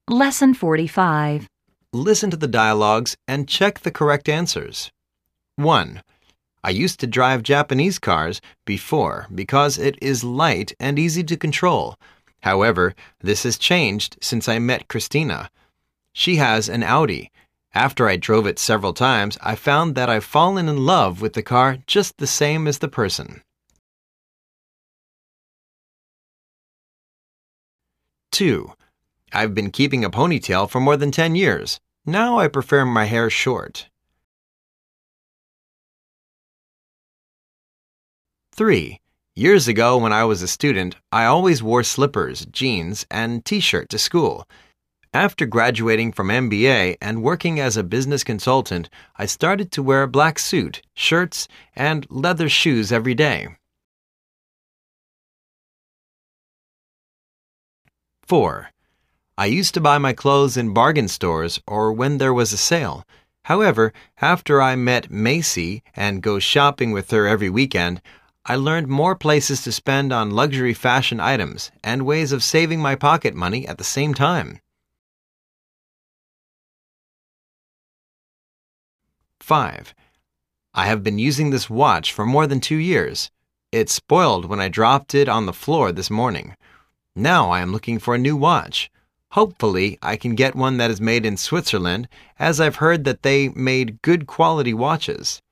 Lesson 45. Listen to the dialogues and check the correct answers. 1. I used to drive Japanese cars before because it is light and easy to control. However, this has changed since I met Christina. She has an Audi. After I drove it several times, I found that I've fallen in love with the car just the same as the person. 2. I've been keeping a ponytail for more than 10 years. Now I prefer my hair short. 3. Years ago when I was a student, I always wore slippers, jeans, and t-shirt to school. After graduating from MBA and working as a business consultant, I started to wear a black suit, shirts, and leather shoes every day. 4. I used to buy my clothes in bargain stores or when there was a sale. However, after I met Macy and go shopping with her every weekend, I learned more places to spend on luxury fashion items and ways of saving my pocket money at the same time. 5. I have been using this watch for more than 2 years. It spoiled when I dropped it on the floor this morning. Now I am looking for a new watch. Hopefully, I can get one that is made in Switzerland, as I've heard that they made good quality watches.